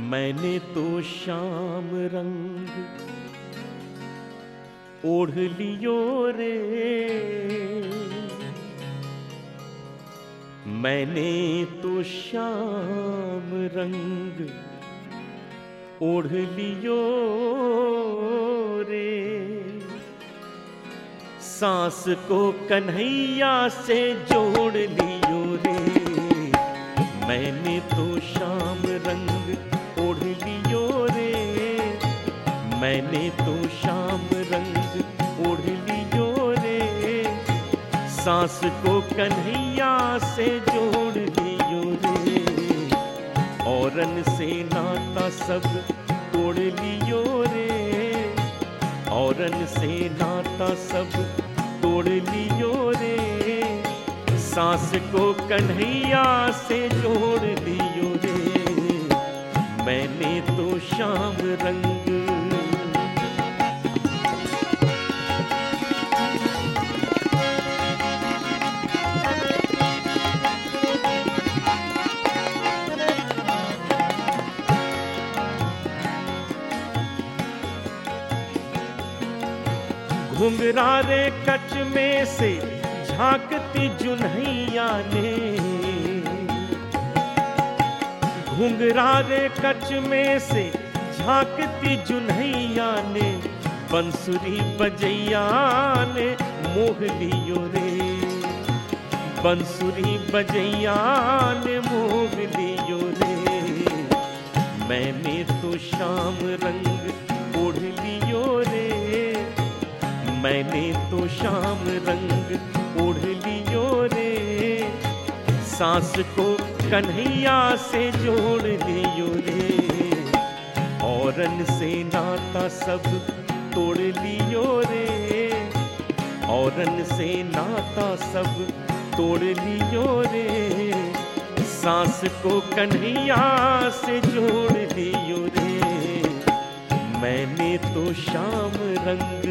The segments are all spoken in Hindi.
मैंने तो श्याम रंग ओढ़ लियो रे, मैंने तो श्याम रंग ओढ़ लियो रे। सांस को कन्हैया से जोड़ लियो रे, मैंने तो श्याम रंग ओढ़ लियो रे, मैंने तो श्याम रंग ओढ़ लियो रे। सांस को कन्हैया से जोड़ लियो रे, औरन से नाता सब तोड़ लियो रे, औरन से नाता सब तोड़ लियो रे। सांस को कन्हैया से जोड़ लियो रे, मैंने तो श्याम रंग। घुंघरारे कच में से झांकती जुन्हैया ने, घुंघरारे कच में से झांकती जुन्हैया ने, बंसुरी बजैया ने मोह लियो रे, बंसुरी बजैया ने मोह लियो रे। मैंने तो श्याम रंग ओढ़ लियो रे, मैंने तो श्याम रंग ओढ़ लियो रे। सांस को कन्हैया से जोड़ लियो रे, औरन से नाता सब तोड़ लियो रे, औरन से नाता सब तोड़ लियो रे। सांस को कन्हैया से जोड़ लियो रे, मैंने तो श्याम रंग।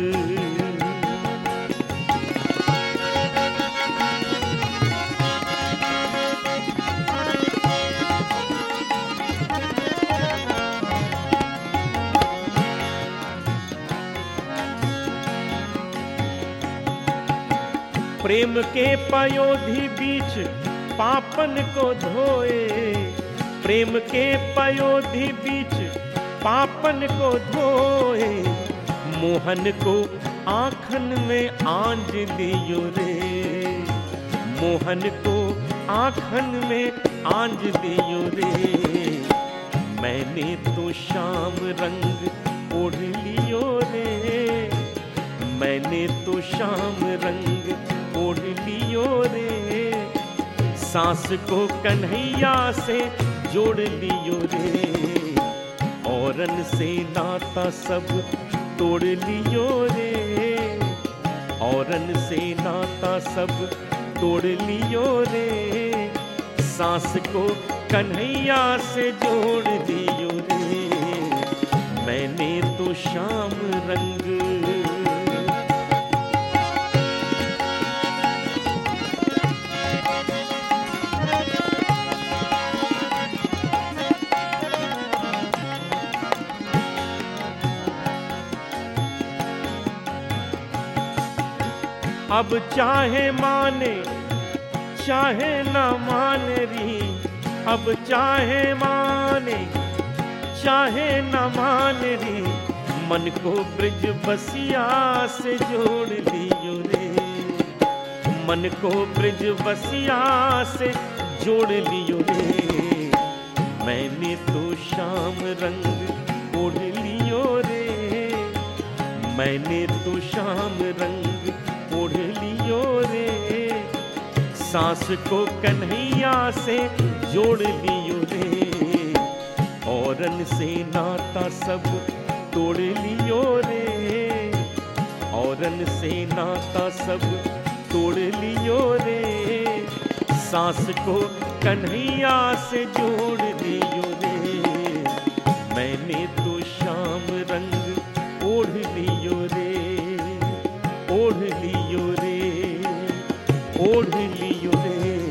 प्रेम के पयोधी बीच पापन को धोए, प्रेम के पयोधी बीच पापन को धोए। मोहन को आँखन में आंज लियो रे, मोहन को आँखन में आंज लियो रे। मैंने तो श्याम रंग ओढ़ लियो रे, मैंने तो श्याम रंग ओढ़ लियो रे। सांस को कन्हैया से जोड़ लियो रे, औरन से नाता सब तोड़ लियो रे, औरन से नाता सब तोड़ लियो रे। सांस को कन्हैया से जोड़ लियो रे, मैंने तो श्याम रंग। अब चाहे माने चाहे न माने री, अब चाहे माने चाहे न माने री। मन को ब्रिज बसिया से जोड़ लियो रे, मन को ब्रिज बसिया से जोड़ लियो रे। मैंने तो श्याम रंग ओढ़ लियो रे, मैंने तो श्याम रंग ओढ़ लियो रे। सांस को कन्हैया से जोड़ लियो रे, औरन से नाता सब तोड़ लियो रे, औरन से नाता सब तोड़ लियो रे। सांस को कन्हैया से जोड़ लियो रे, मैंने तो श्याम रंग ओढ़ लियो रे, ओढ़ लियो रे, ओढ़ लियो रे।